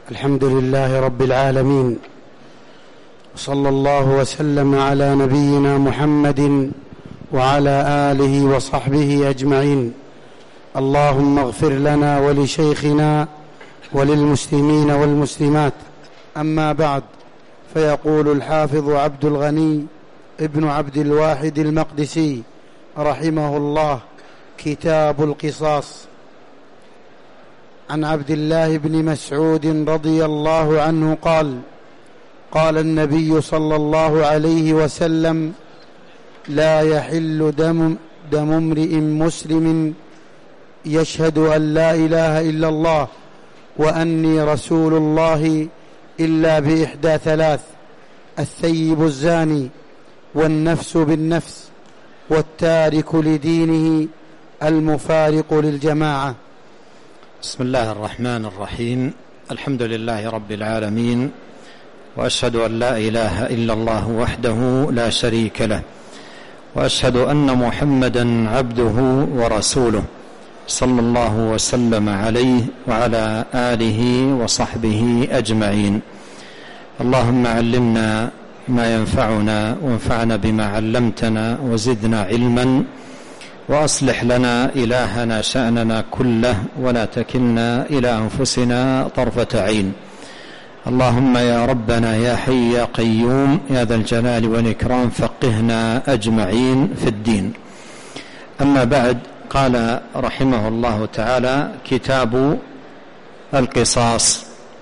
الحمد لله رب العالمين، صلى الله وسلم على نبينا محمد وعلى آله وصحبه أجمعين. اللهم اغفر لنا ولشيخنا وللمسلمين والمسلمات. أما بعد، فيقول الحافظ عبد الغني ابن عبد الواحد المقدسي رحمه الله: كتاب القصاص. عن عبد الله بن مسعود رضي الله عنه قال: قال النبي صلى الله عليه وسلم: لا يحل دم امرئ مسلم يشهد أن لا إله إلا الله وأني رسول الله إلا بإحدى ثلاث: الثيب الزاني، والنفس بالنفس، والتارك لدينه المفارق للجماعة. بسم الله الرحمن الرحيم. الحمد لله رب العالمين، وأشهد أن لا إله إلا الله وحده لا شريك له، وأشهد أن محمدا عبده ورسوله، صلى الله وسلم عليه وعلى آله وصحبه أجمعين. اللهم علمنا ما ينفعنا، وانفعنا بما علمتنا، وزدنا علما، وأصلح لنا إلهنا شأننا كله، ولا تكلنا إلى أنفسنا طرفة عين. اللهم يا ربنا يا حي يا قيوم يا ذا الجلال والإكرام، فقهنا أجمعين في الدين. أما بعد، قال رحمه الله تعالى: كتاب القصاص.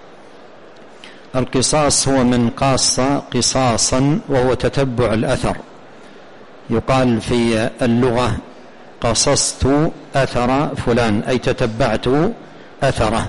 القصاص هو من قاص قصاصا، وهو تتبع الأثر. يقال في اللغة: قصصت أثر فلان، أي تتبعت أثره.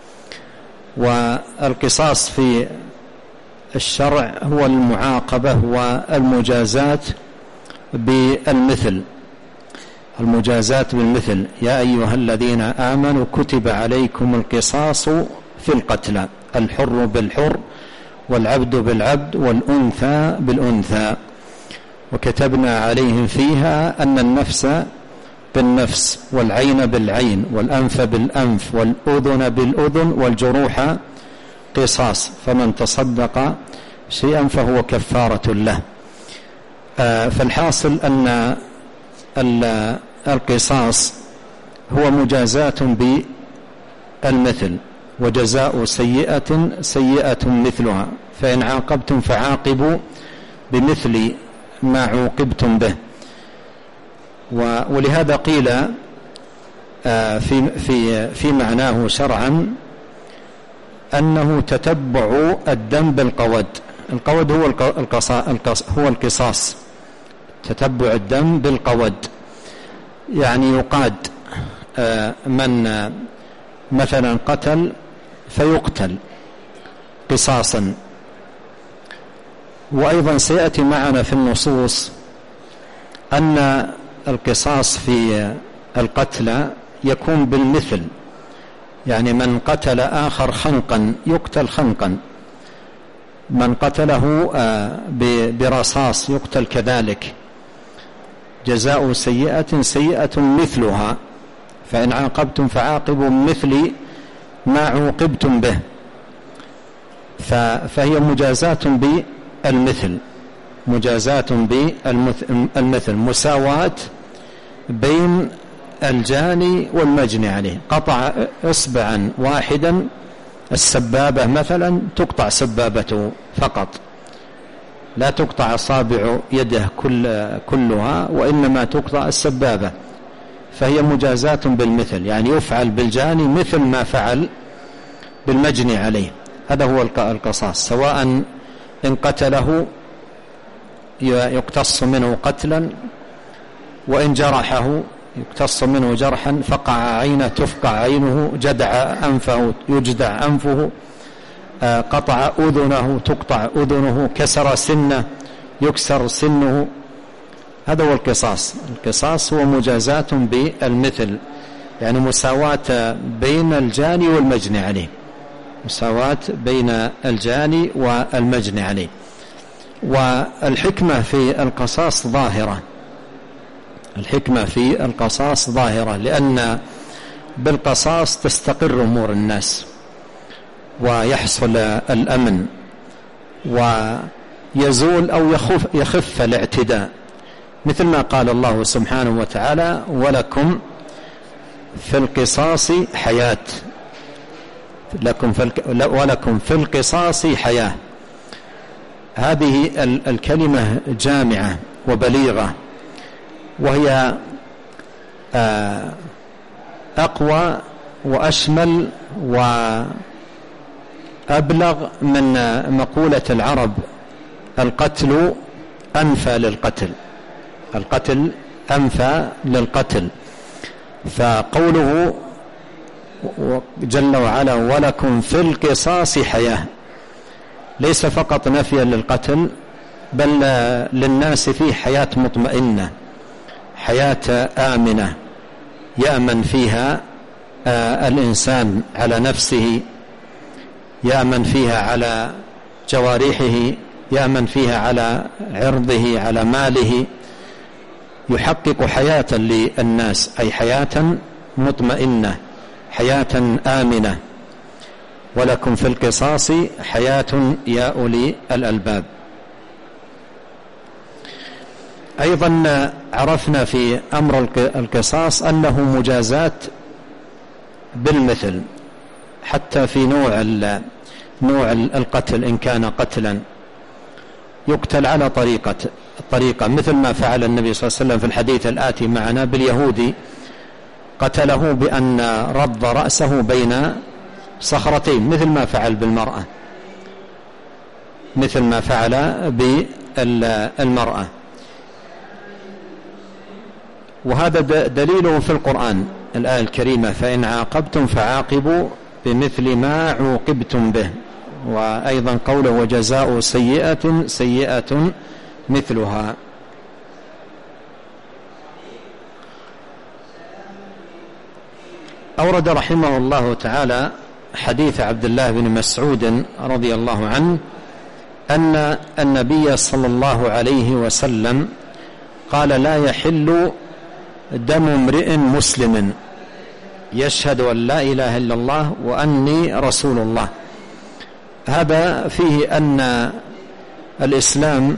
والقصاص في الشرع هو المعاقبة والمجازات بالمثل. المجازات بالمثل: يا أيها الذين آمنوا كتب عليكم القصاص في القتلى، الحر بالحر، والعبد بالعبد، والأنثى بالأنثى، وكتبنا عليهم فيها أن النفس بالنفس، والعين بالعين، والأنف بالأنف، والأذن بالأذن، والجروح قصاص، فمن تصدق شيئا فهو كفارة له. فالحاصل أن القصاص هو مجازاة بالمثل، وجزاء سيئة سيئة مثلها، فإن عاقبتم فعاقبوا بمثل ما عوقبتم به. ولهذا قيل في معناه شرعا أنه تتبع الدم بالقود. القود هو القصاص، تتبع الدم بالقود، يعني يقاد من مثلا قتل فيقتل قصاصا. وأيضا سيأتي معنا في النصوص أن القصاص في القتلى يكون بالمثل، يعني من قتل آخر خنقا يقتل خنقا، من قتله برصاص يقتل كذلك. جزاء سيئة سيئة مثلها، فإن عاقبتم فعاقبوا مثل ما عوقبتم به. فهي مجازاة بالمثل، مجازاة بالمثل، مساواة بين الجاني والمجني عليه. قطع إصبعا واحدا، السبابة مثلا تقطع سبابته فقط، لا تقطع أصابع يده كلها، وإنما تقطع السبابة، فهي مجازاة بالمثل، يعني يفعل بالجاني مثل ما فعل بالمجني عليه. هذا هو القصاص، سواء إن قتله يقتص منه قتلا، وإن جرحه يقتص منه جرحا، فقع عينه تفقع عينه، جدع أنفه يجدع أنفه، قطع أذنه تقطع أذنه، كسر سنه يكسر سنه. هذا هو القصاص. القصاص هو مجازاة بالمثل، يعني مساواة بين الجاني والمجني عليه، مساواة بين الجاني والمجني عليه. والحكمة في القصاص ظاهرة، الحكمة في القصاص ظاهرة، لأن بالقصاص تستقر أمور الناس، ويحصل الأمن ويزول أو يخف الاعتداء، مثل ما قال الله سبحانه وتعالى: ولكم في القصاص حياة، ولكم في القصاص حياة. هذه الكلمة جامعة وبليغة، وهي أقوى وأشمل وأبلغ من مقولة العرب: القتل أنفى للقتل، القتل أنفى للقتل. فقوله جل وعلا: ولكم في القصاص حياة، ليس فقط نفيا للقتل، بل للناس فيه حياة مطمئنة، حياة آمنة يأمن فيها الإنسان على نفسه، يأمن فيها على جوارحه، يأمن فيها على عرضه، على ماله، يحقق حياة للناس، أي حياة مطمئنة، حياة آمنة. ولكم في القصاص حياة يا أولي الألباب. أيضا عرفنا في أمر القصاص أنه مجازات بالمثل، حتى في نوع القتل، إن كان قتلا يقتل على طريقة مثل ما فعل النبي صلى الله عليه وسلم في الحديث الآتي معنا باليهودي، قتله بأن رض رأسه بين صخرتين، مثل ما فعل بالمرأة، مثل ما فعل بالمرأة. وهذا دليله في القرآن، الآية الكريمة: فإن عاقبتم فعاقبوا بمثل ما عوقبتم به. وأيضا قوله: وجزاء سيئة سيئة مثلها. أورد رحمه الله تعالى حديث عبد الله بن مسعود رضي الله عنه أن النبي صلى الله عليه وسلم قال: لا يحل دم امرئ مسلم يشهد أن لا إله إلا الله وأني رسول الله. هذا فيه أن الإسلام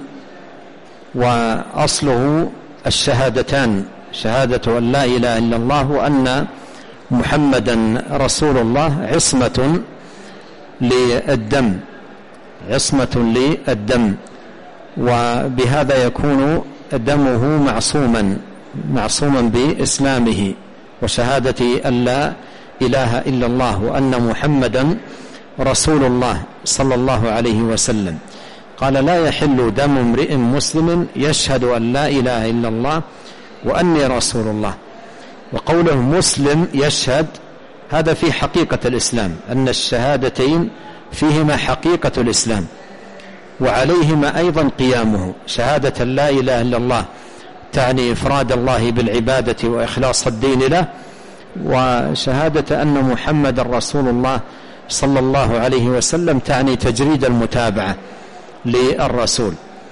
وأصله الشهادتان، شهادة أن لا إله إلا الله وأن محمدا رسول الله، عصمة للدم، عصمة للدم، وبهذا يكون دمه معصوما بإسلامه وشهادة أن لا إله إلا الله وأن محمدا رسول الله صلى الله عليه وسلم. قال: لا يحل دم امرئ مسلم يشهد أن لا إله إلا الله وأني رسول الله. وقوله مسلم يشهد، هذا في حقيقة الإسلام، أن الشهادتين فيهما حقيقة الإسلام وعليهما أيضا قيامه. شهادة لا إله إلا الله تعني إفراد الله بالعبادة وإخلاص الدين له، وشهادة أن محمد رسول الله صلى الله عليه وسلم تعني تجريد المتابعة للرسول.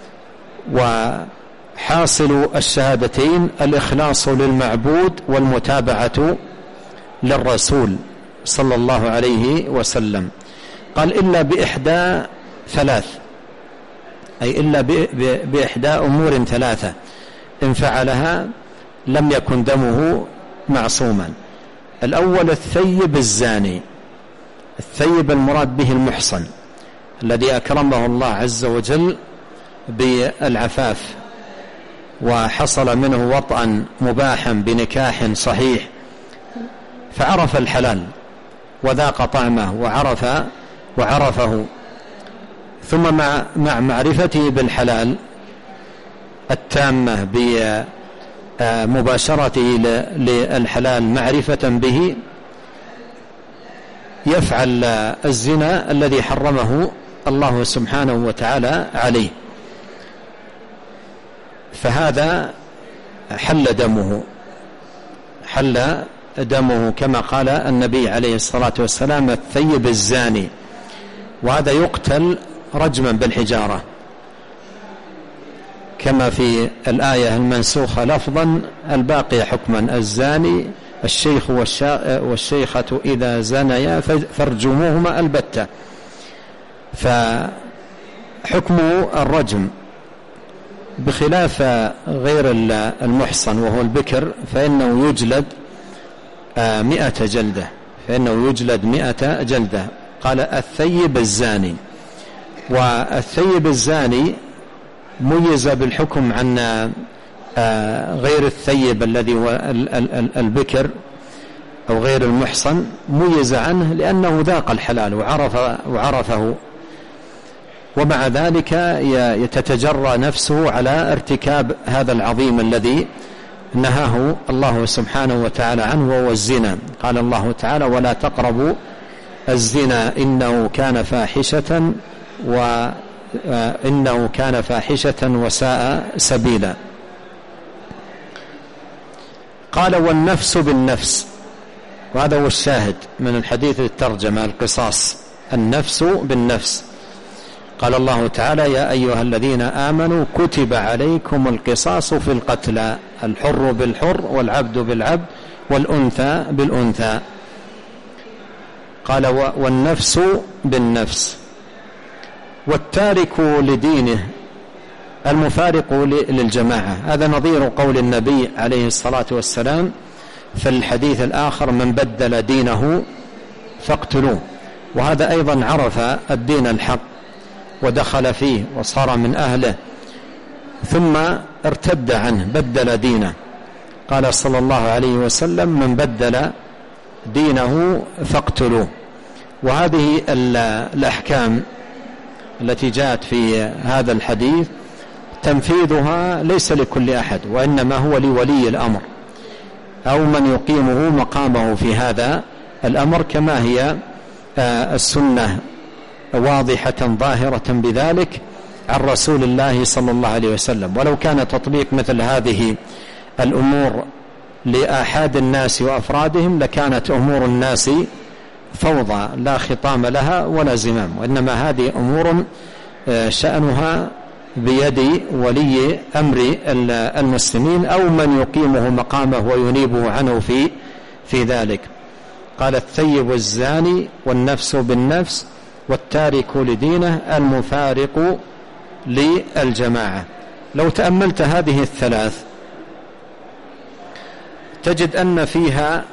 وحاصل الشهادتين الإخلاص للمعبود والمتابعة للرسول صلى الله عليه وسلم. قال: إلا بإحدى ثلاث، أي إلا بإحدى أمور ثلاثة، إن فعلها لم يكن دمه معصوما. الأول الثيب الزاني، الثيب المراد به المحصن الذي أكرمه الله عز وجل بالعفاف وحصل منه وطئا مباحا بنكاح صحيح، فعرف الحلال وذاق طعمه وعرفه، ثم مع معرفته بالحلال التامة بمباشرته للحلال معرفة به يفعل الزنا الذي حرمه الله سبحانه وتعالى عليه، فهذا حل دمه كما قال النبي عليه الصلاة والسلام: الثيب الزاني. وهذا يقتل رجما بالحجارة كما في الآية المنسوخة لفظا الباقية حكما: الزاني الشيخ والشيخة إذا زنيا فارجموهما البتة. فحكم الرجم بخلاف غير المحصن وهو البكر فإنه يجلد 100 جلدة، فإنه يجلد 100 جلدة. قال الثيب الزاني، والثيب الزاني ميز بالحكم عن غير الثيب الذي هو البكر أو غير المحصن، ميز عنه لأنه ذاق الحلال وعرفه، ومع ذلك يتتجرى نفسه على ارتكاب هذا العظيم الذي نهاه الله سبحانه وتعالى عنه وهو الزنا. قال الله تعالى ولا تقربوا الزنا إنه كان فاحشة وساء سبيلا. قال والنفس بالنفس، وهذا هو الشاهد من الحديث الترجمة القصاص، النفس بالنفس. قال الله تعالى يا أيها الذين آمنوا كتب عليكم القصاص في القتلى، الحر بالحر والعبد بالعبد والأنثى بالأنثى. قال والنفس بالنفس. والتارك لدينه المفارق للجماعة، هذا نظير قول النبي عليه الصلاة والسلام في الحديث الآخر من بدل دينه فاقتلوه. وهذا أيضا عرف الدين الحق ودخل فيه وصار من أهله ثم ارتد عنه بدل دينه. قال صلى الله عليه وسلم من بدل دينه فاقتلوه. وهذه الأحكام التي جاءت في هذا الحديث تنفيذها ليس لكل أحد، وإنما هو لولي الأمر أو من يقيمه مقامه في هذا الأمر، كما هي السنة واضحة ظاهرة بذلك عن رسول الله صلى الله عليه وسلم. ولو كان تطبيق مثل هذه الأمور لآحاد الناس وأفرادهم لكانت أمور الناس فوضى لا خطام لها ولا زمام، وإنما هذه أمور شأنها بيد ولي أمر المسلمين أو من يقيمه مقامه وينيبه عنه في ذلك. قال الثيب الزاني والنفس بالنفس والتارك لدينه المفارق للجماعة. لو تأملت هذه الثلاث تجد أن فيها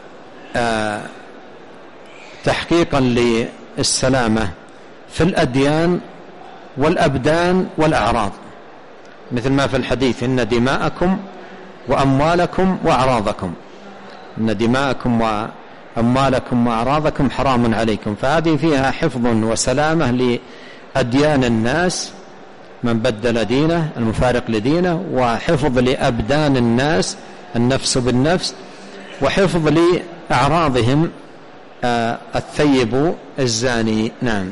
تحقيقا للسلامة في الأديان والأبدان والأعراض، مثل ما في الحديث إن دماءكم وأموالكم وأعراضكم، إن دماءكم وأموالكم وأعراضكم حرام عليكم. فهذه فيها حفظ وسلامة لأديان الناس من بدل دينه المفارق لدينه، وحفظ لأبدان الناس النفس بالنفس، وحفظ لأعراضهم الثيب الزاني. نعم.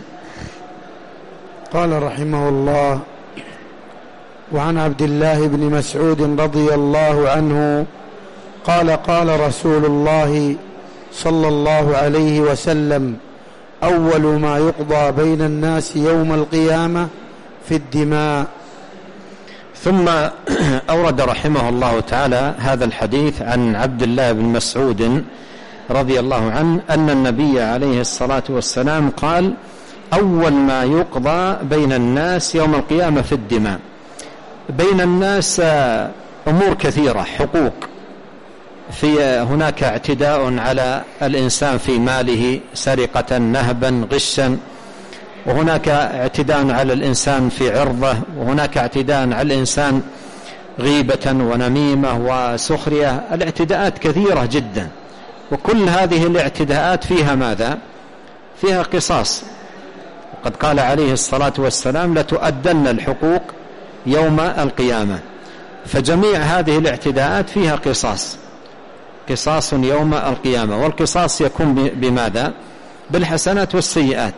قال رحمه الله وعن عبد الله بن مسعود رضي الله عنه قال قال رسول الله صلى الله عليه وسلم أول ما يقضى بين الناس يوم القيامة في الدماء. ثم أورد رحمه الله تعالى هذا الحديث عن عبد الله بن مسعود رضي الله عنه أن النبي عليه الصلاة والسلام قال أول ما يقضى بين الناس يوم القيامة في الدماء. بين الناس أمور كثيرة، حقوق، في هناك اعتداء على الإنسان في ماله سرقة نهبا غشا، وهناك اعتداء على الإنسان في عرضه، وهناك اعتداء على الإنسان غيبة ونميمة وسخرية. الاعتداءات كثيرة جدا، وكل هذه الاعتداءات فيها ماذا؟ فيها قصاص. وقد قال عليه الصلاة والسلام لتؤدن الحقوق يوم القيامة. فجميع هذه الاعتداءات فيها قصاص يوم القيامة. والقصاص يكون بماذا؟ بالحسنات والسيئات،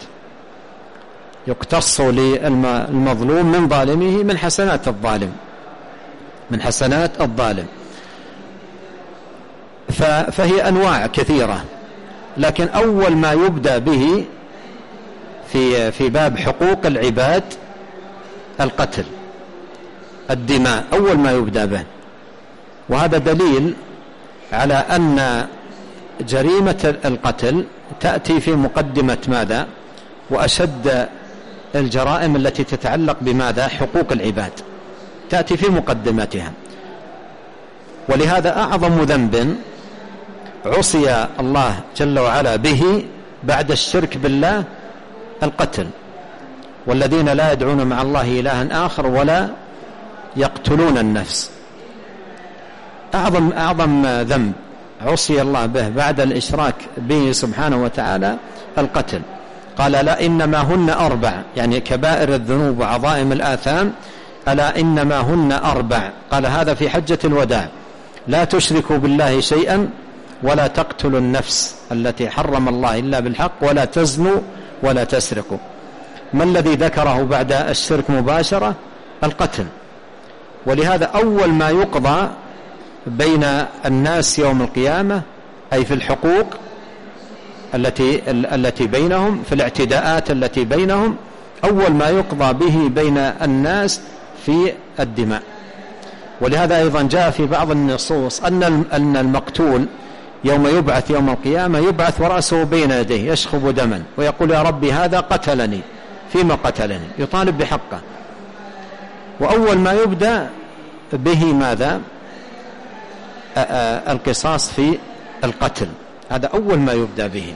يقتص للمظلوم من ظالمه من حسنات الظالم، فهي أنواع كثيرة، لكن أول ما يبدأ به في باب حقوق العباد القتل، الدماء أول ما يبدأ به. وهذا دليل على أن جريمة القتل تأتي في مقدمة ماذا؟ وأشد الجرائم التي تتعلق بماذا؟ حقوق العباد، تأتي في مقدمتها. ولهذا أعظم ذنب عصي الله جل وعلا به بعد الشرك بالله القتل، والذين لا يدعون مع الله إلها آخر ولا يقتلون النفس. أعظم ذنب عصي الله به بعد الإشراك به سبحانه وتعالى القتل. قال لا إنما هن 4، يعني كبائر الذنوب وعظائم الآثام، ألا إنما هن 4. قال هذا في حجة الوداع: لا تشركوا بالله شيئا ولا تقتلوا النفس التي حرم الله إلا بالحق ولا تزنوا ولا تسرقوا. ما الذي ذكره بعد الشرك مباشرة؟ القتل. ولهذا أول ما يقضى بين الناس يوم القيامة، أي في الحقوق التي بينهم، في الاعتداءات التي بينهم، أول ما يقضى به بين الناس في الدماء. ولهذا أيضا جاء في بعض النصوص أن المقتول يوم يبعث يوم القيامة يبعث ورأسه بين يديه يشخب دما ويقول يا ربي هذا قتلني، فيما قتلني؟ يطالب بحقه. وأول ما يبدأ به ماذا؟ القصاص في القتل، هذا أول ما يبدأ به.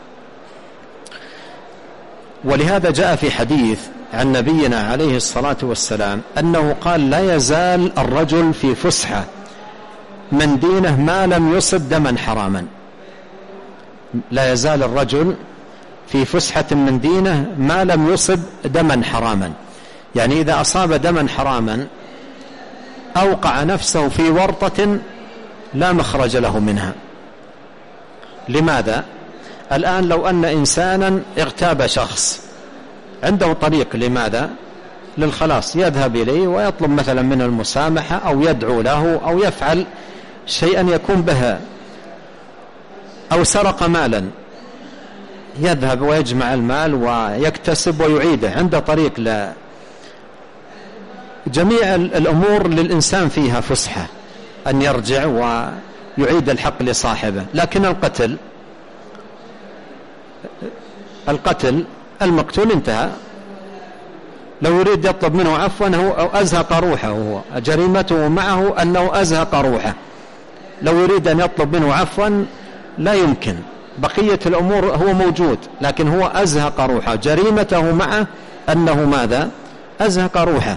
ولهذا جاء في حديث عن نبينا عليه الصلاة والسلام أنه قال: لا يزال الرجل في فسحة من دينه ما لم يصب دما حراما. لا يزال الرجل في فسحة من دينه ما لم يصب دما حراما، يعني إذا أصاب دما حراما أوقع نفسه في ورطة لا مخرج له منها. لماذا؟ الآن لو أن إنسانا اغتاب شخص عنده طريق، لماذا؟ للخلاص، يذهب إليه ويطلب مثلا منه المسامحة أو يدعو له أو يفعل شيئا يكون به، أو سرق مالا يذهب ويجمع المال ويكتسب ويعيده، عنده طريق. جميع الأمور للإنسان فيها فسحة أن يرجع ويعيد الحق لصاحبه. لكن القتل المقتول انتهى، لو يريد يطلب منه عفوا أو أزهق روحه، هو جريمته معه أنه أزهق روحه، لو يريد أن يطلب منه عفوا لا يمكن، بقية الأمور هو موجود، لكن هو أزهق روحه، جريمته معه أنه ماذا؟ أزهق روحه.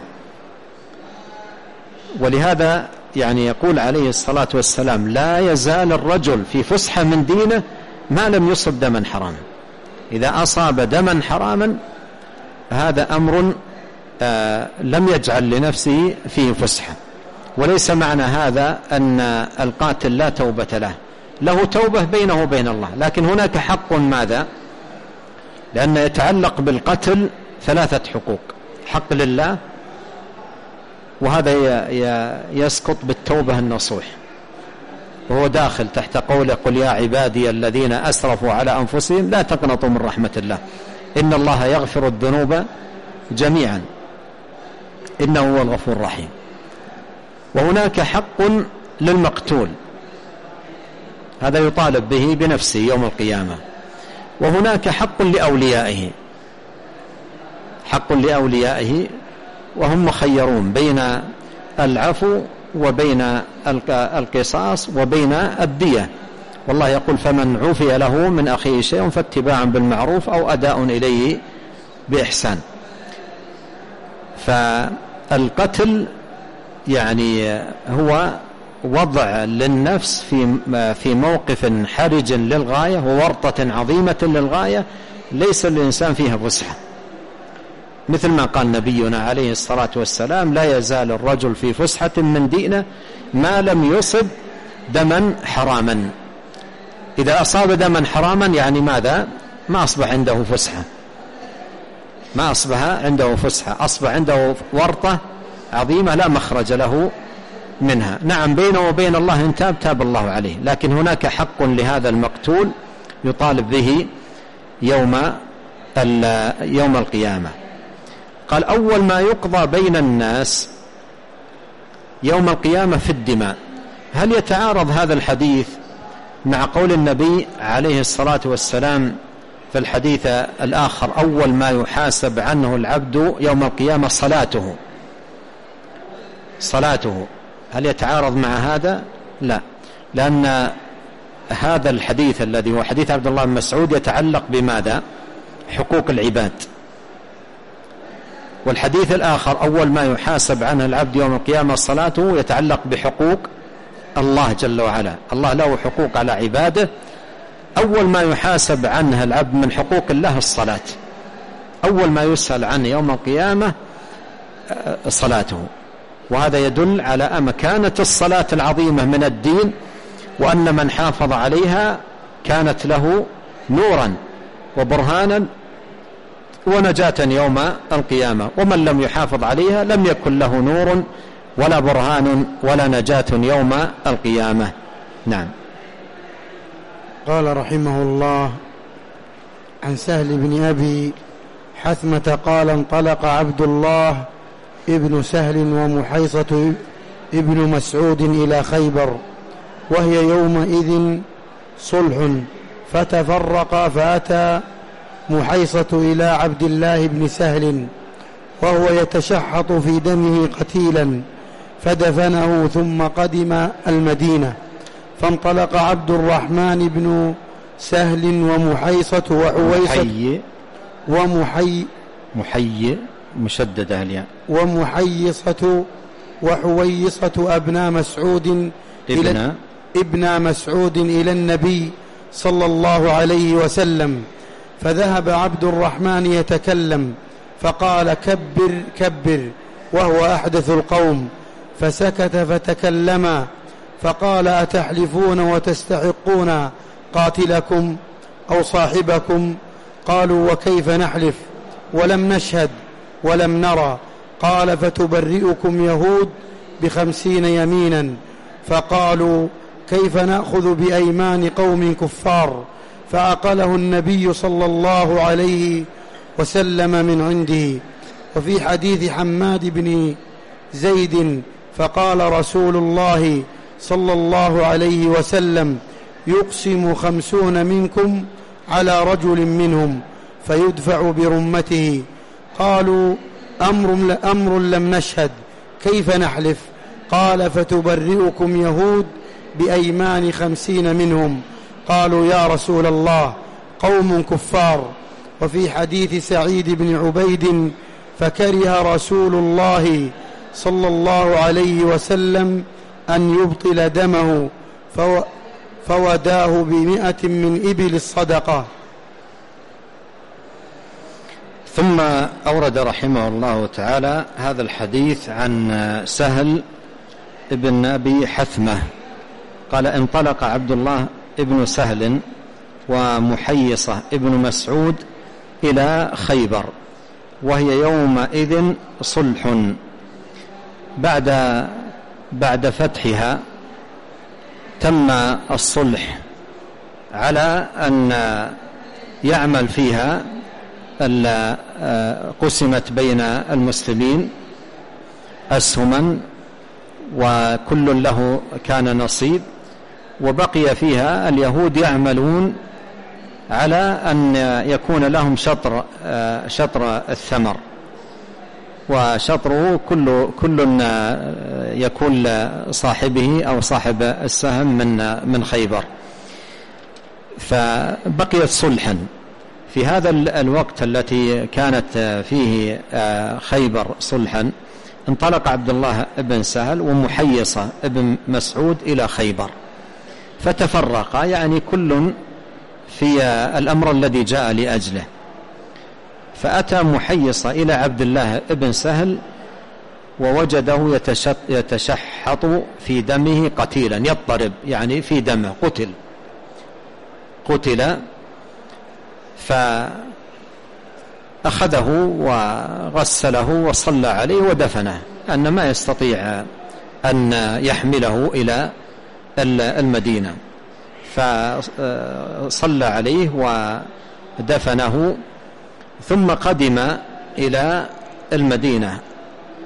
ولهذا يعني يقول عليه الصلاة والسلام: لا يزال الرجل في فسحة من دينه ما لم يصب دما حراما. إذا أصاب دما حراما هذا أمر لم يجعل لنفسه فيه فسحة. وليس معنى هذا أن القاتل لا توبة له، له توبة بينه وبين الله، لكن هناك حق ماذا؟ لأن يتعلق بالقتل 3 حقوق: حق لله، وهذا يسقط بالتوبة النصوح، وهو داخل تحت قوله: قل يا عبادي الذين أسرفوا على أنفسهم لا تقنطوا من رحمة الله إن الله يغفر الذنوب جميعا إنه هو الغفور الرحيم. وهناك حق للمقتول، هذا يطالب به بنفسه يوم القيامة. وهناك حق لأوليائه، حق لأوليائه، وهم مخيرون بين العفو وبين القصاص وبين الدية. والله يقول: فمن عفي له من أخيه شيء فاتباع بالمعروف أو أداء إليه بإحسان. فالقتل يعني هو وضع للنفس في موقف حرج للغاية وورطة عظيمة للغاية، ليس للإنسان فيها فسحة، مثل ما قال نبينا عليه الصلاة والسلام: لا يزال الرجل في فسحة من دينه ما لم يصب دما حراما. إذا أصاب دما حراما يعني ماذا؟ ما أصبح عنده فسحة، ما أصبح عنده فسحة، أصبح عنده ورطة عظيمة لا مخرج له منها. نعم، بينه وبين الله إن تاب الله عليه، لكن هناك حق لهذا المقتول يطالب به يوم القيامة. قال: أول ما يقضى بين الناس يوم القيامة في الدماء. هل يتعارض هذا الحديث مع قول النبي عليه الصلاة والسلام في الحديث الآخر: أول ما يحاسب عنه العبد يوم القيامة صلاته. هل يتعارض مع هذا؟ لا، لأن هذا الحديث الذي هو حديث عبد الله بن مسعود يتعلق بماذا؟ حقوق العباد. والحديث الآخر أول ما يحاسب عنه العبد يوم القيامة صلاته يتعلق بحقوق الله جل وعلا. الله له حقوق على عباده، أول ما يحاسب عنها العبد من حقوق الله الصلاة، أول ما يسأل عنه يوم القيامة صلاته. وهذا يدل على مكانة الصلاة العظيمة من الدين، وأن من حافظ عليها كانت له نورا وبرهانا ونجاة يوم القيامة، ومن لم يحافظ عليها لم يكن له نور ولا برهان ولا نجاة يوم القيامة. نعم. قال رحمه الله: عن سهل بن أبي حثمة قال: انطلق عبد الله ابن سهل ومحيصة ابن مسعود إلى خيبر، وهي يومئذ صلح، فتفرقا، فأتى محيصة إلى عبد الله بن سهل وهو يتشحط في دمه قتيلا، فدفنه، ثم قدم المدينة. فانطلق عبد الرحمن بن سهل ومحيصة وحويصة مشددة الياء، ومحيصة وحويصة ابن مسعود إلى النبي صلى الله عليه وسلم، فذهب عبد الرحمن يتكلم، فقال: كبر كبر، وهو أحدث القوم، فسكت فتكلما، فقال: أتحلفون وتستحقون قاتلكم أو صاحبكم؟ قالوا: وكيف نحلف ولم نشهد ولم نرى؟ قال: فتبرئكم يهود ب50 يمينا. فقالوا: كيف نأخذ بأيمان قوم كفار؟ فعقله النبي صلى الله عليه وسلم من عنده. وفي حديث حماد بن زيد: فقال رسول الله صلى الله عليه وسلم: يقسم 50 منكم على رجل منهم فيدفع برمته. قالوا: أمر لم نشهد، كيف نحلف؟ قال: فتبرئكم يهود بأيمان 50 منهم. قالوا: يا رسول الله، قوم كفار. وفي حديث سعيد بن عبيد: فكره رسول الله صلى الله عليه وسلم أن يبطل دمه، فوداه ب100 من إبل الصدقة. ثم أورد رحمه الله تعالى هذا الحديث عن سهل ابن أبي حثمة قال: انطلق عبد الله ابن سهل ومحيصة ابن مسعود إلى خيبر، وهي يومئذ صلح، بعد فتحها تم الصلح على أن يعمل فيها، قسمت بين المسلمين أسهما وكل له كان نصيب، وبقي فيها اليهود يعملون على أن يكون لهم شطر الثمر، وشطره كل يكون صاحبه أو صاحب السهم من خيبر. فبقيت صلحا في هذا الوقت التي كانت فيه خيبر صلحا. انطلق عبد الله بن سهل ومحيصة ابن مسعود إلى خيبر، فتفرقا، يعني كل في الأمر الذي جاء لأجله. فأتى محيصة إلى عبد الله بن سهل ووجده يتشحط في دمه قتيلا، يضطرب يعني في دمه، قتل، فأخذه وغسله وصلى عليه ودفنه، أن ما يستطيع أن يحمله إلى المدينة، فصلى عليه ودفنه، ثم قدم إلى المدينة.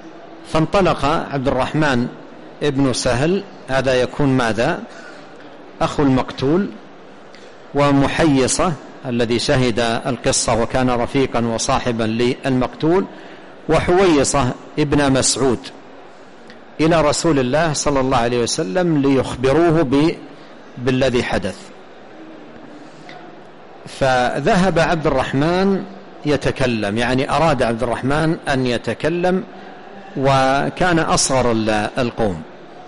فانطلق عبد الرحمن ابن سهل، هذا يكون ماذا؟ أخو المقتول، ومحيصة الذي شهد القصة وكان رفيقا وصاحبا للمقتول، وحويصة ابن مسعود إلى رسول الله صلى الله عليه وسلم ليخبروه بالذي حدث. فذهب عبد الرحمن يتكلم، يعني أراد عبد الرحمن أن يتكلم، وكان أصغر القوم.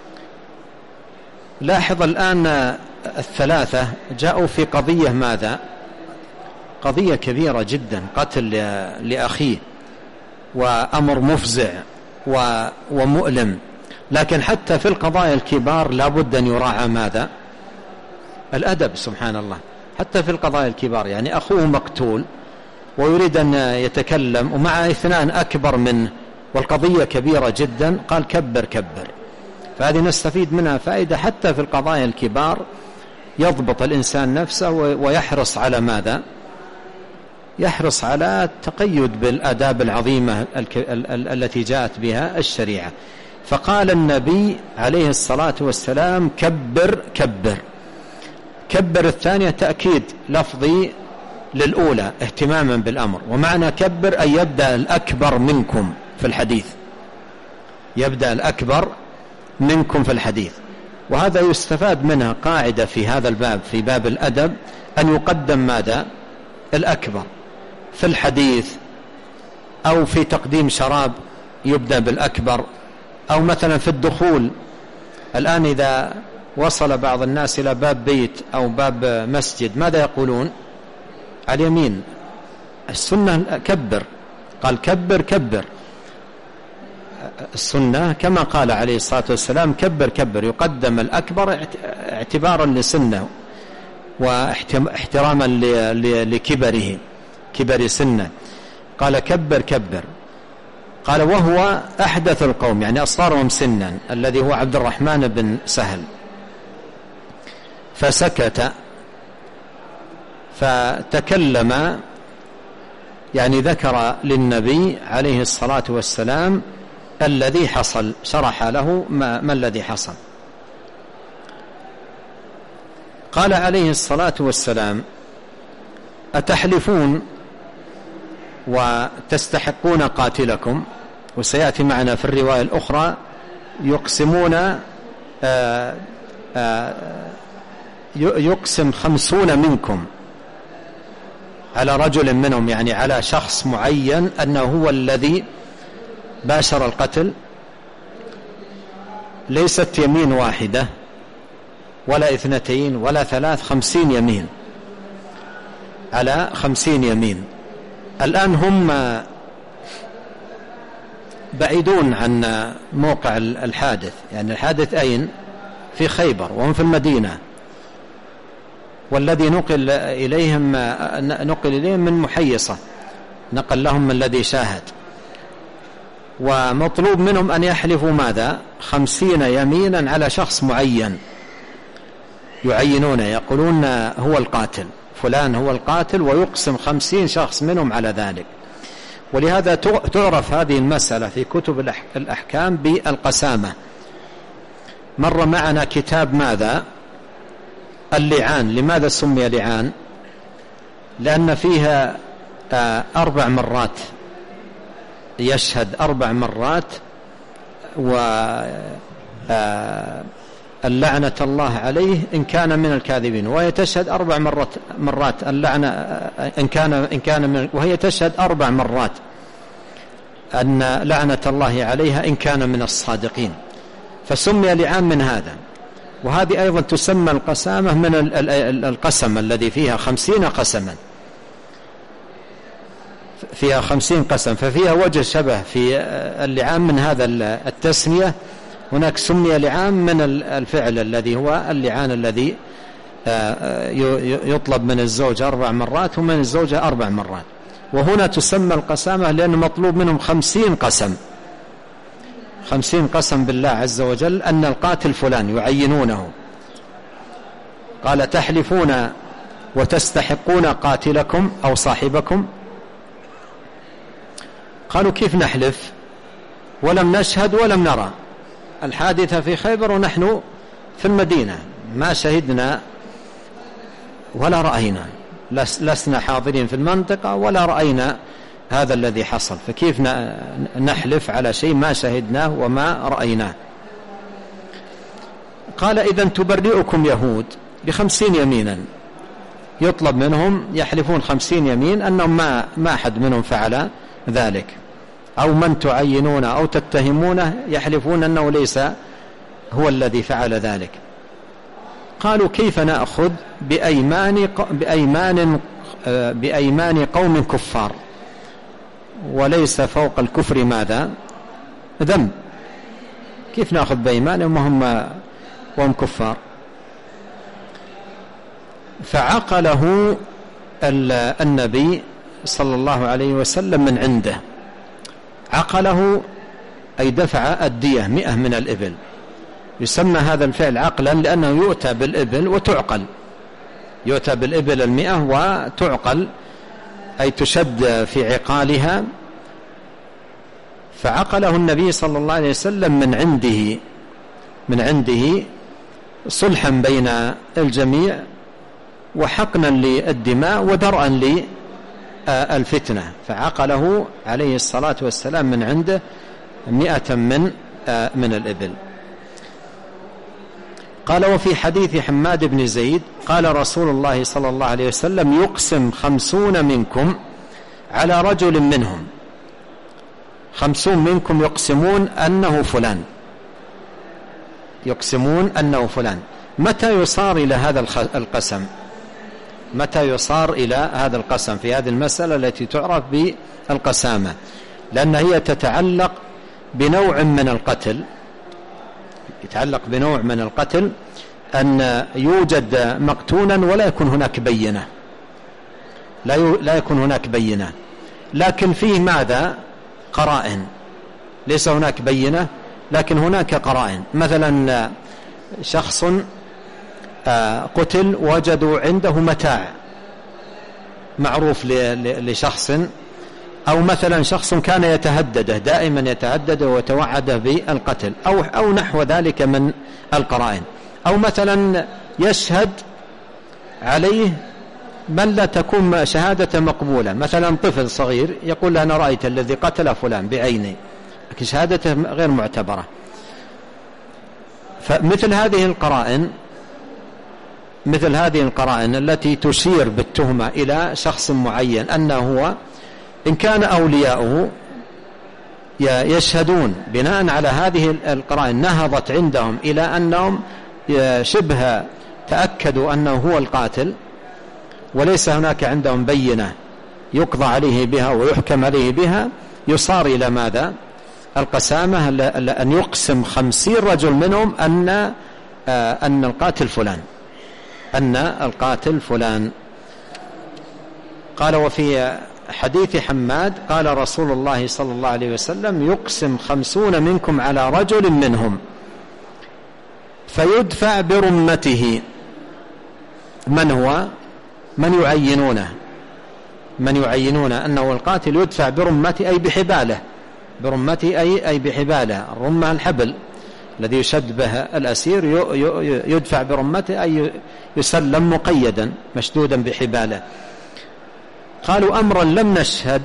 لاحظ الآن الثلاثة جاءوا في قضية ماذا؟ قضية كبيرة جدا، قتل لأخيه، وأمر مفزع ومؤلم. لكن حتى في القضايا الكبار لابد أن يراعى ماذا؟ الأدب. سبحان الله، حتى في القضايا الكبار، يعني أخوه مقتول ويريد أن يتكلم ومع اثنان أكبر منه والقضية كبيرة جدا، قال كبر كبر. فهذه نستفيد منها فائدة حتى في القضايا الكبار، يضبط الإنسان نفسه ويحرص على ماذا؟ يحرص على التقيد بالآداب العظيمة التي جاءت بها الشريعة. فقال النبي عليه الصلاة والسلام كبر كبر. كبر الثانية تأكيد لفظي للأولى اهتماما بالأمر، ومعنى كبر أن يبدأ الأكبر منكم في الحديث، يبدأ الأكبر منكم في الحديث. وهذا يستفاد منها قاعدة في هذا الباب، في باب الأدب، أن يقدم ماذا؟ الأكبر في الحديث، أو في تقديم شراب يبدأ بالأكبر، أو مثلا في الدخول. الآن إذا وصل بعض الناس إلى باب بيت أو باب مسجد ماذا يقولون؟ على اليمين. السنة كبر، قال كبر كبر. السنة كما قال عليه الصلاة والسلام كبر كبر، يقدم الأكبر اعتبارا لسنه واحتراما لكبره، كبر سنه. قال كبر كبر. قال وهو أحدث القوم، يعني أصغرهم سنا، الذي هو عبد الرحمن بن سهل. فسكت فتكلم، يعني ذكر للنبي عليه الصلاة والسلام الذي حصل، شرح له ما الذي حصل. قال عليه الصلاة والسلام أتحلفون وتستحقون قاتلكم؟ وسيأتي معنا في الرواية الأخرى يقسمون، يقسم 50 منكم على رجل منهم، يعني على شخص معين أنه هو الذي باشر القتل. ليست يمين واحدة ولا 2 ولا 3، 50 يمين على 50 يمين. الآن هم بعيدون عن موقع الحادث، يعني الحادث أين؟ في خيبر، وهم في المدينة. والذي نقل إليهم من محيصة، نقل لهم الذي شاهد. ومطلوب منهم أن يحلفوا ماذا؟ 50 يمينا على شخص معين، يعينون، يقولون هو القاتل، فلان هو القاتل، ويقسم 50 شخص منهم على ذلك. ولهذا تعرف هذه المسألة في كتب الأحكام بالقسامة. مر معنا كتاب ماذا؟ اللعان. لماذا سمي لعان؟ لأن فيها 4 مرات، يشهد 4 مرات، اللعنة الله عليه إن كان من الكاذبين، وهي تشهد 4 مرات اللعنة إن كان من، وهي تشهد 4 مرات أن لعنة الله عليها إن كان من الصادقين. فسمي لعان من هذا. وهذه أيضا تسمى القسامة من القسم الذي فيها 50 قسما، فيها 50 قسم، ففيها وجه شبه في اللعان من هذا التسمية. هناك سمي لعان من الفعل الذي هو اللعان الذي يطلب من الزوج 4 مرات ومن الزوجة 4 مرات. وهنا تسمى القسامة لأن مطلوب منهم 50 قسم، 50 قسم بالله عز وجل أن القاتل فلان، يعينونه. قال تحلفون وتستحقون قاتلكم أو صاحبكم. قالوا كيف نحلف ولم نشهد ولم نرى الحادثة في خيبر ونحن في المدينة؟ ما شهدنا ولا رأينا، لسنا حاضرين في المنطقة ولا رأينا هذا الذي حصل، فكيف نحلف على شيء ما شهدناه وما رأيناه؟ قال إذن تبرئكم يهود ب50 يمينا، يطلب منهم يحلفون 50 يمين أنهم ما أحد منهم فعل ذلك، أو من تعينونه أو تتهمونه يحلفون أنه ليس هو الذي فعل ذلك. قالوا كيف نأخذ بأيمان قوم كفار وليس فوق الكفر ماذا؟ ذنب، كيف نأخذ بأيمانهم وهم كفار؟ فعقله النبي صلى الله عليه وسلم من عنده، عقله أي دفع الدية 100 من الإبل. يسمى هذا الفعل عقلا لأنه يؤتى بالإبل وتعقل، يؤتى بالإبل 100 وتعقل أي تشد في عقالها. فعقله النبي صلى الله عليه وسلم من عنده صلحا بين الجميع وحقنا للدماء ودرءا للفتنة، فعقله عليه الصلاة والسلام من عنده 100 من الإبل. قال وفي حديث حماد بن زيد قال رسول الله صلى الله عليه وسلم يقسم 50 منكم على رجل منهم، 50 منكم يقسمون أنه فلان، يقسمون أنه فلان. متى يصار إلى هذا القسم؟ متى يصار إلى هذا القسم في هذه المسألة التي تعرف بالقسامة؟ لأن هي تتعلق بنوع من القتل، يتعلق بنوع من القتل أن يوجد مقتولا ولا يكون هناك بينة، لا يكون هناك بينة، لكن فيه ماذا؟ قرائن، ليس هناك بينة لكن هناك قرائن. مثلا شخص قتل وجدوا عنده متاع معروف لشخص، أو مثلا شخص كان يتهدده دائما يتهدده وتوعده بالقتل أو نحو ذلك من القرائن، أو مثلا يشهد عليه من لا تكون شهادة مقبولة، مثلا طفل صغير يقول أنا رأيت الذي قتل فلان بعيني لكن شهادته غير معتبرة. فمثل هذه القرائن التي تشير بالتهمة إلى شخص معين أنه هو، إن كان أولياؤه يشهدون بناء على هذه القرائن نهضت عندهم إلى أنهم شبه تأكدوا أنه هو القاتل وليس هناك عندهم بينة يقضى عليه بها ويحكم عليه بها، يصار إلى ماذا؟ القسامة، أن يقسم 50 رجل منهم أن القاتل فلان. قال وفي حديث حماد قال رسول الله صلى الله عليه وسلم يقسم 50 منكم على رجل منهم فيدفع برمته. من هو؟ من يعينونه أنه القاتل يدفع برمته أي بحباله، برمته أي بحباله، الرمة الحبل الذي يشد به الأسير، يدفع برمته أي يسلم مقيدا مشدودا بحباله. قالوا أمرا لم نشهد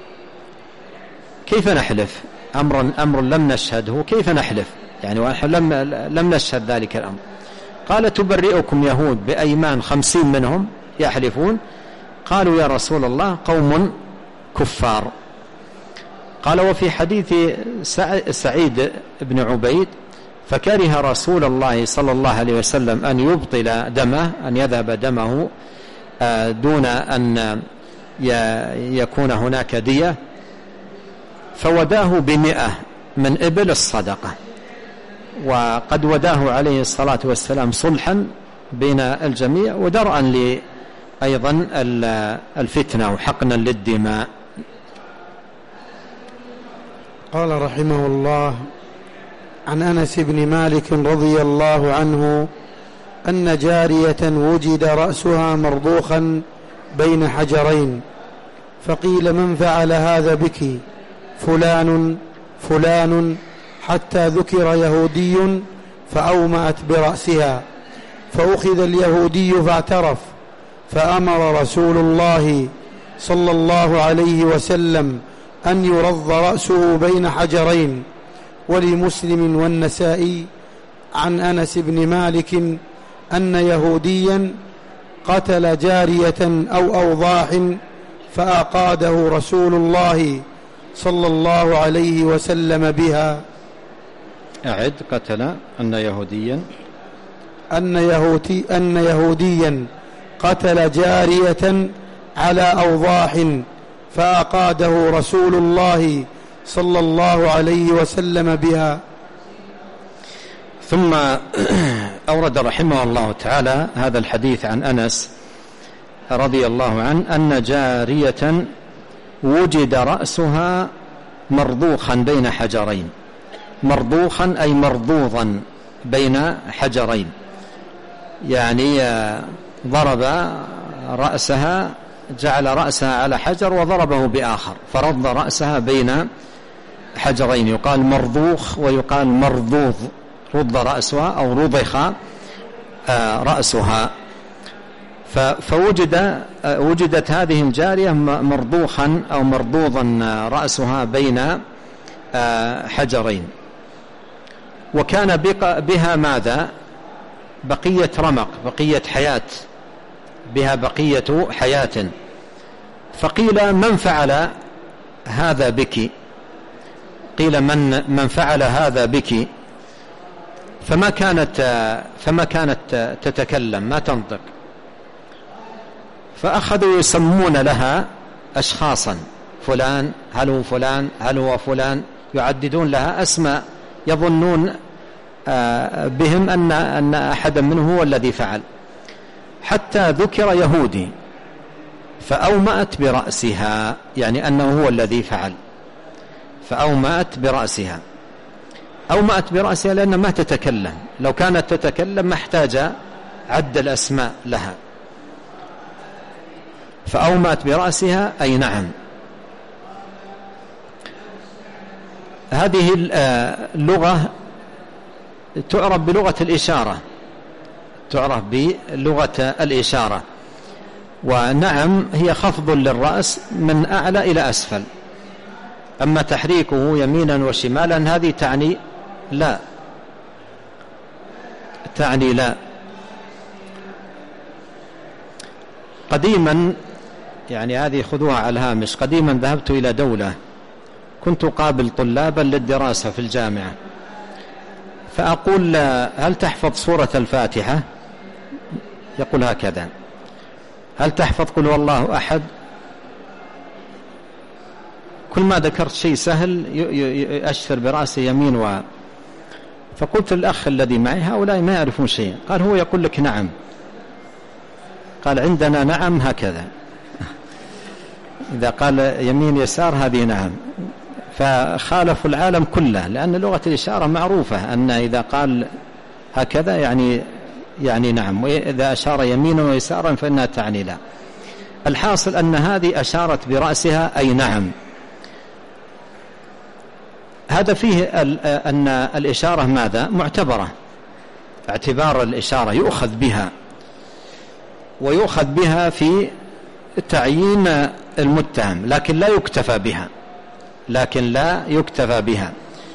كيف نحلف؟ أمر لم نشهده كيف نحلف؟ يعني لم نشهد ذلك الأمر. قال تبرئكم يهود بأيمان 50 منهم يحلفون. قالوا يا رسول الله قوم كفار. قال وفي حديث سعيد بن عبيد فكره رسول الله صلى الله عليه وسلم أن يبطل دمه، أن يذهب دمه دون أن يكون هناك دية، فوداه ب100 من إبل الصدقة. وقد وداه عليه الصلاة والسلام صلحا بين الجميع ودرءا أيضا الفتنة وحقنا للدماء. قال رحمه الله عن أنس بن مالك رضي الله عنه أن جارية وجد رأسها مرضوخا بين حجرين، فقيل من فعل هذا بك؟ فلان فلان، حتى ذكر يهودي فأومأت برأسها، فأخذ اليهودي فاعترف، فأمر رسول الله صلى الله عليه وسلم أن يرض رأسه بين حجرين. ولمسلم والنسائي عن أنس بن مالك أن يهوديا قتل جارية أو أوضاح فأقاده رسول الله صلى الله عليه وسلم بها. أعد. قتل أن يهوديا قتل جارية على أوضاح فأقاده رسول الله صلى الله عليه وسلم بها. ثم أورد رحمه الله تعالى هذا الحديث عن أنس رضي الله عنه أن جارية وجد رأسها مرضوخا بين حجرين. مرضوخا أي مرضوضا بين حجرين، يعني ضرب رأسها، جعل رأسها على حجر وضربه بآخر، فرض رأسها بين حجرين. يقال مرضوخ ويقال مرضوض، رض رأسها أو رضخ رأسها. وجدت هذه الجارية مرضوخا أو مرضوضا رأسها بين حجرين، وكان بها ماذا؟ بقية رمق، بقية حياة، بها بقية حياة. فقيل من فعل هذا بك؟ قيل من فعل هذا بك؟ فما كانت تتكلم، ما تنطق. فأخذوا يسمون لها أشخاصا، فلان، هل هو فلان، هل هو فلان، يعددون لها أسماء يظنون بهم أن أحدا منه هو الذي فعل، حتى ذكر يهودي فأومأت برأسها، يعني أنه هو الذي فعل. فأومأت برأسها، أومأت برأسها لأنها ما تتكلم، لو كانت تتكلم ما احتاج عد الأسماء لها. فأومأت برأسها أي نعم. هذه اللغة تعرف بلغة الإشارة، تعرف بلغة الإشارة. ونعم هي خفض للرأس من أعلى إلى أسفل. أما تحريكه يمينا وشمالا هذه تعني لا، تعني لا. قديما، يعني هذه خذوها على الهامش، قديما ذهبت إلى دولة كنت قابل طلابا للدراسة في الجامعة، فأقول هل تحفظ سورة الفاتحة؟ يقول هكذا. هل تحفظ قل والله أحد؟ كل ما ذكرت شيء سهل يأشر برأسه يمين فقلت للأخ الذي معي هؤلاء ما يعرفون شيء. قال هو يقول لك نعم. قال عندنا نعم هكذا، إذا قال يمين يسار هذه نعم. فخالفوا العالم كله، لأن لغة الإشارة معروفة أن إذا قال هكذا يعني نعم، وإذا أشار يمينا ويسارا فإنها تعني لا. الحاصل أن هذه أشارت برأسها أي نعم. هذا فيه أن الإشارة ماذا؟ معتبرة، اعتبار الإشارة يؤخذ بها، ويؤخذ بها في تعيين المتهم، لكن لا يكتفى بها،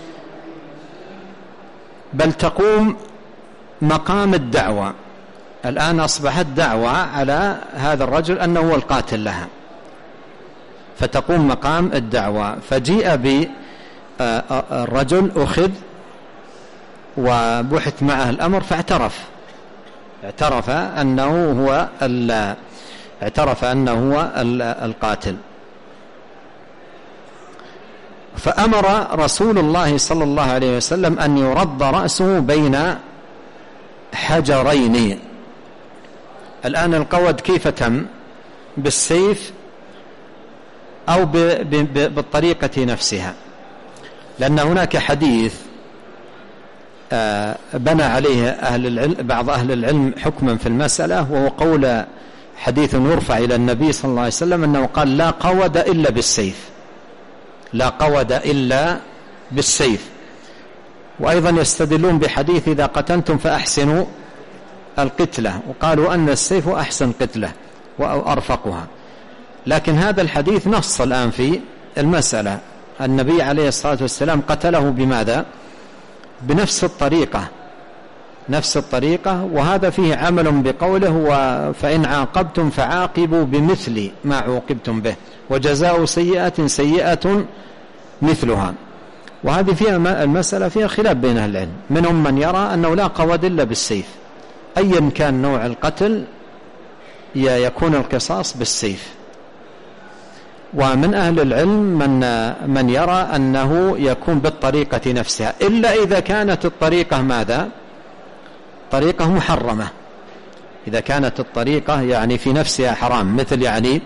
بل تقوم مقام الدعوة. الآن أصبحت دعوة على هذا الرجل أنه هو القاتل لها، فتقوم مقام الدعوة. فجيء بالرجل، أخذ وبحث معه الأمر، اعترف أنه هو القاتل. فأمر رسول الله صلى الله عليه وسلم أن يرد رأسه بين حجرين. الآن القود كيف تم؟ بالسيف أو بالطريقة نفسها، لأن هناك حديث بنى عليه بعض أهل العلم حكما في المسألة، وهو قول حديث يرفع إلى النبي صلى الله عليه وسلم أنه قال لا قود إلا بالسيف، لا قود إلا بالسيف. وأيضا يستدلون بحديث إذا قتلتم فأحسنوا القتلة، وقالوا أن السيف أحسن قتلة وأرفقها. لكن هذا الحديث نص الآن في المسألة. النبي عليه الصلاة والسلام قتله بماذا؟ بنفس الطريقة، نفس الطريقة. وهذا فيه عمل بقوله فإن عاقبتم فعاقبوا بمثل ما عوقبتم به وجزاء سيئة سيئة مثلها. وهذه فيها المسألة فيها خلاف بين أهل العلم، منهم من يرى أنه لا قود إلا بالسيف، أيا كان نوع القتل يكون القصاص بالسيف. ومن أهل العلم من يرى أنه يكون بالطريقة نفسها، إلا إذا كانت الطريقة ماذا؟ طريقة محرمة. إذا كانت الطريقة يعني في نفسها حرام، مثل يعني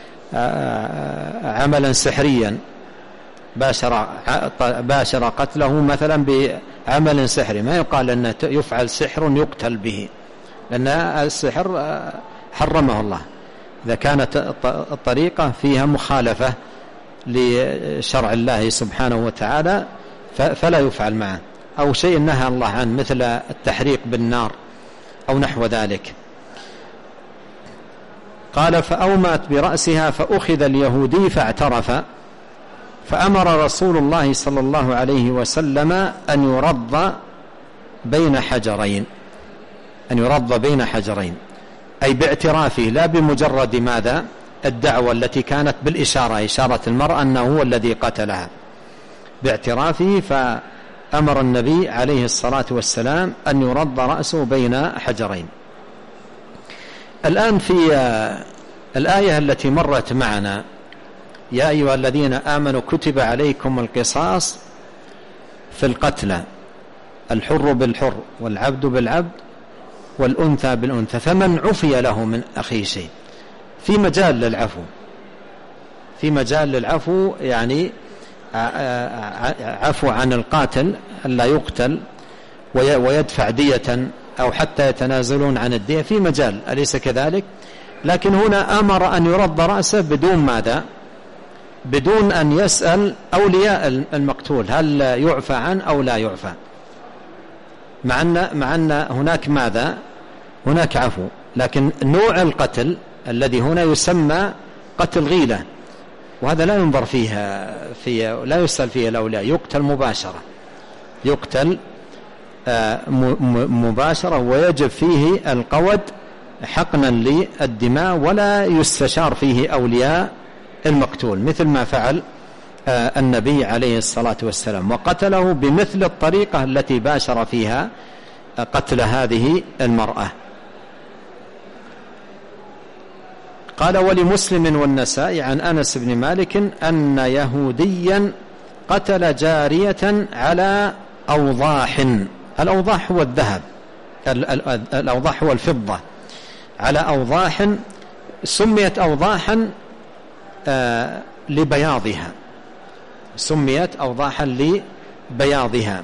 عملا سحريا باشر قتله مثلا بعمل سحري، ما يقال أنه يفعل سحر يقتل به، لأن السحر حرمه الله. إذا كانت الطريقة فيها مخالفة لشرع الله سبحانه وتعالى فلا يفعل معه، أو شيء نهى الله عنه مثل التحريق بالنار أو نحو ذلك. قال فأومأت برأسها فأخذ اليهودي فاعترف، فأمر رسول الله صلى الله عليه وسلم أن يرض بين حجرين، أن يرض بين حجرين، أي باعترافه لا بمجرد ماذا؟ الدعوة التي كانت بالإشارة، إشارة المرأة أنه هو الذي قتلها، باعترافه. فأمر النبي عليه الصلاة والسلام أن يرض رأسه بين حجرين. الآن في الآية التي مرت معنا يا أيها الذين آمنوا كتب عليكم القصاص في القتلى، الحر بالحر والعبد بالعبد والأنثى بالأنثى، فمن عفي له من أخيه شيء، في مجال للعفو، في مجال للعفو، يعني عفو عن القاتل ألا يقتل ويدفع دية أو حتى يتنازلون عن الدية، في مجال، أليس كذلك؟ لكن هنا أمر أن يرض رأسه بدون ماذا؟ بدون أن يسأل أولياء المقتول هل يعفى عنه أو لا يعفى، مع أن هناك ماذا؟ هناك عفو، لكن نوع القتل الذي هنا يسمى قتل غيلة، وهذا لا ينظر فيه لا يسأل فيه الأولياء، يقتل مباشرة، يقتل مباشرة، ويجب فيه القود حقنا للدماء، ولا يستشار فيه أولياء المقتول، مثل ما فعل النبي عليه الصلاة والسلام، وقتله بمثل الطريقة التي باشر فيها قتل هذه المرأة. قال ولمسلم والنسائي عن أنس بن مالك أن يهوديا قتل جارية على أوضاح، الأوضاح هو الذهب، الأوضاح هو الفضة، على أوضاح، سميت أوضاحا لبياضها، سميت أوضاحا لبياضها،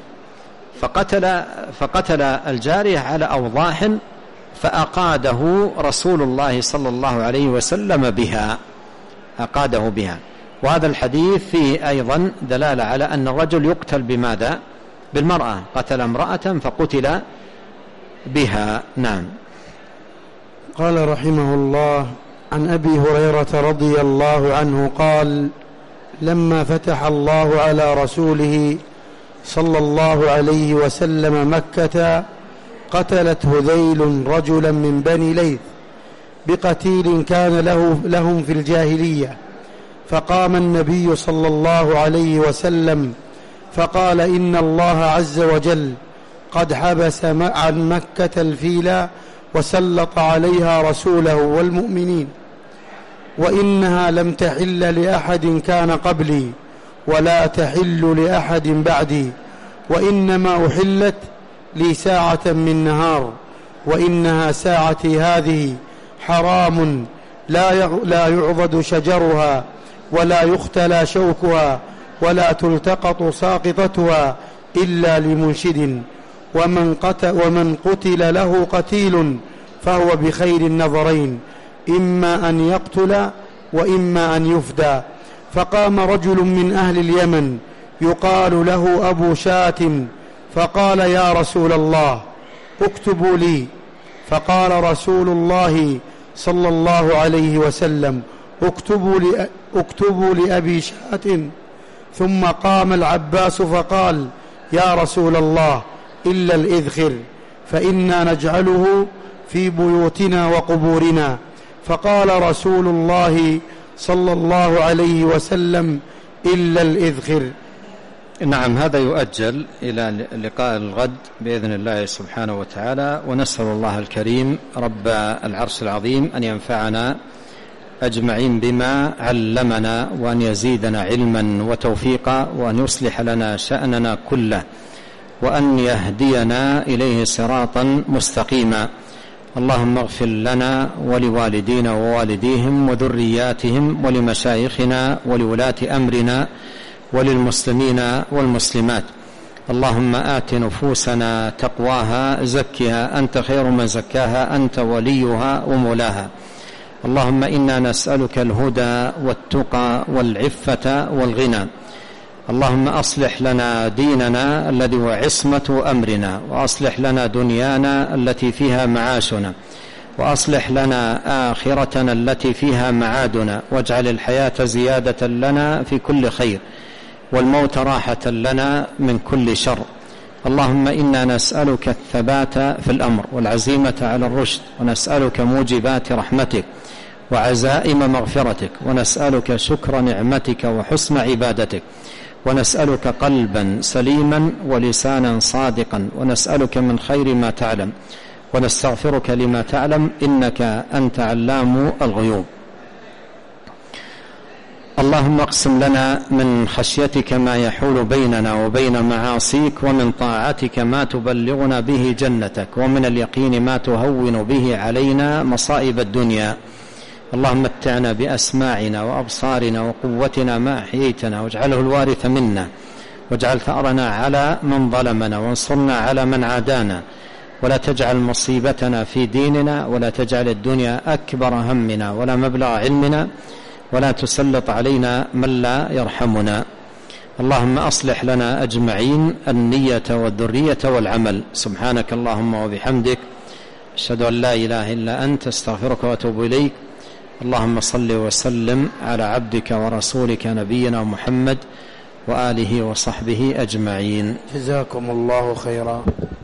فقتل الجارية على أوضاح، فأقاده رسول الله صلى الله عليه وسلم بها، أقاده بها. وهذا الحديث فيه أيضا دلالة على أن الرجل يقتل بماذا؟ بالمرأة، قتل امرأة فقتل بها. نعم. قال رحمه الله عن أبي هريرة رضي الله عنه قال لما فتح الله على رسوله صلى الله عليه وسلم مكة قتلت هذيل رجلا من بني ليث بقتيل كان لهم في الجاهلية، فقام النبي صلى الله عليه وسلم فقال إن الله عز وجل قد حبس عن مكة الفيل وسلط عليها رسوله والمؤمنين، وإنها لم تحل لأحد كان قبلي ولا تحل لأحد بعدي، وإنما أحلت لي ساعة من نهار، وإنها ساعتي هذه حرام لا يعضد شجرها ولا يختلى شوكها ولا تلتقط ساقطتها إلا لمنشد، ومن قتل له قتيل فهو بخير النظرين، إما أن يقتل وإما أن يفدى. فقام رجل من أهل اليمن يقال له أبو شاة فقال يا رسول الله اكتبوا لي، فقال رسول الله صلى الله عليه وسلم: اكتبوا لأبي شاة. ثم قام العباس فقال: يا رسول الله، إلا الإذخر، فإنا نجعله في بيوتنا وقبورنا. فقال رسول الله صلى الله عليه وسلم: إلا الإذخر. نعم، هذا يؤجل إلى لقاء الغد بإذن الله سبحانه وتعالى، ونسأل الله الكريم رب العرش العظيم أن ينفعنا أجمعين بما علمنا، وأن يزيدنا علما وتوفيقا، وأن يصلح لنا شأننا كله، وأن يهدينا إليه صراطا مستقيما. اللهم اغفر لنا ولوالدينا ووالديهم وذرياتهم ولمشايخنا ولولاة أمرنا وللمسلمين والمسلمات. اللهم آت نفوسنا تقواها، زكها أنت خير من زكاها، أنت وليها ومولاها. اللهم إنا نسألك الهدى والتقى والعفة والغنى. اللهم أصلح لنا ديننا الذي هو عصمة أمرنا، وأصلح لنا دنيانا التي فيها معاشنا، وأصلح لنا آخرتنا التي فيها معادنا، واجعل الحياة زيادة لنا في كل خير، والموت راحة لنا من كل شر. اللهم إنا نسألك الثبات في الأمر والعزيمة على الرشد، ونسألك موجبات رحمتك وعزائم مغفرتك، ونسألك شكر نعمتك وحسن عبادتك، ونسألك قلبا سليما ولسانا صادقا، ونسألك من خير ما تعلم، ونستغفرك لما تعلم، إنك أنت علام الغيوب. اللهم اقسم لنا من خشيتك ما يحول بيننا وبين معاصيك، ومن طاعتك ما تبلغنا به جنتك، ومن اليقين ما تهون به علينا مصائب الدنيا. اللهم متعنا بأسماعنا وأبصارنا وقوتنا ما أحييتنا، واجعله الوارث منا، واجعل ثأرنا على من ظلمنا، وانصرنا على من عادانا، ولا تجعل مصيبتنا في ديننا، ولا تجعل الدنيا أكبر همنا ولا مبلغ علمنا، ولا تسلط علينا من لا يرحمنا. اللهم أصلح لنا أجمعين النية والذرية والعمل. سبحانك اللهم وبحمدك، أشهد أن لا إله إلا أنت، استغفرك وأتوب إليك. اللهم صل وسلم على عبدك ورسولك نبينا محمد وآله وصحبه أجمعين. جزاكم الله خيرا.